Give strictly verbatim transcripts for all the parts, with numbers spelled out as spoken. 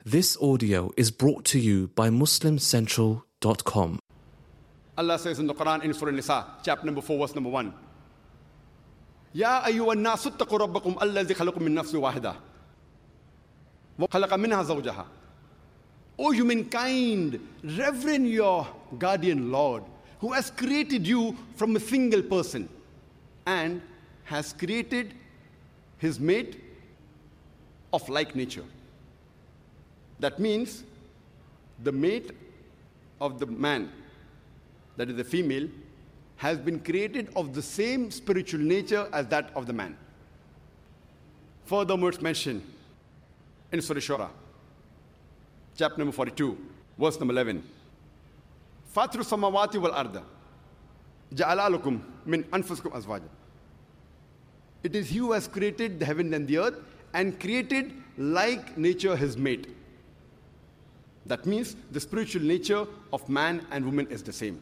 This audio is brought to you by Muslim Central dot com. Allah says in the Quran in Surah Nisa, chapter number four, verse number one. Ya ayyuhan nasu ttaqu rabbakum alladhi khalaqakum min nafsin wahida wa khalaqa minha zawjaha. O humankind, reverend your guardian Lord, who has created you from a single person and has created his mate of like nature. That means the mate of the man, that is the female, has been created of the same spiritual nature as that of the man. Furthermore, it's mentioned in Surah Shura, chapter number forty-two, verse number eleven. Fatru samawati wal arda ja'ala lakum min anfusikum azwaja. It is He who has created the heaven and the earth and created like nature his mate. That means the spiritual nature of man and woman is the same.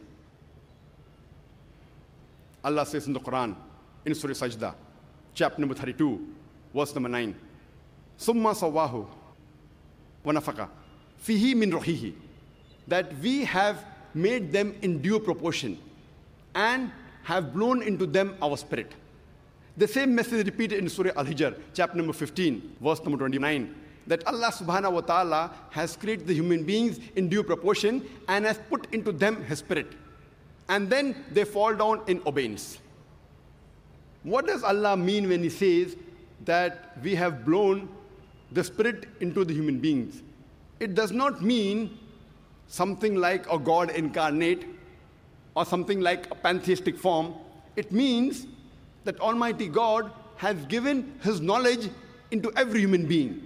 Allah says in the Quran, in Surah Sajda, chapter number thirty-two, verse number nine, Summa sawahu wa nafaka fihi min ruhihi, that we have made them in due proportion and have blown into them our spirit. The same message is repeated in Surah Al-Hijr, chapter number fifteen, verse number twenty-nine, that Allah subhanahu wa ta'ala has created the human beings in due proportion and has put into them His spirit. And then they fall down in obedience. What does Allah mean when He says that we have blown the spirit into the human beings? It does not mean something like a God incarnate or something like a pantheistic form. It means that Almighty God has given His knowledge into every human being.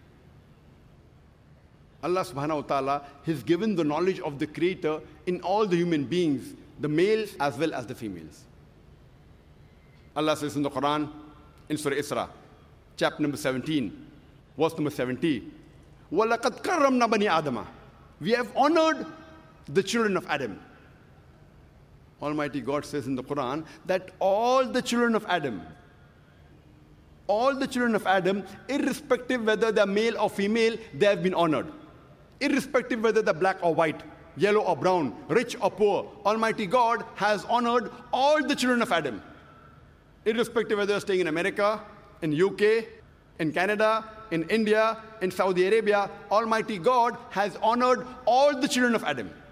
Allah subhanahu wa ta'ala has given the knowledge of the Creator in all the human beings, the males as well as the females. Allah says in the Quran, in Surah Isra, chapter number seventeen, verse number seventy, وَلَقَدْ كَرَّمْنَا بَنِي آدَمَ. We have honored the children of Adam. Almighty God says in the Quran that all the children of Adam, all the children of Adam, irrespective whether they're male or female, they have been honored. Irrespective whether they're black or white, yellow or brown, rich or poor, Almighty God has honored all the children of Adam. Irrespective whether they're staying in America, in U K, in Canada, in India, in Saudi Arabia, Almighty God has honored all the children of Adam.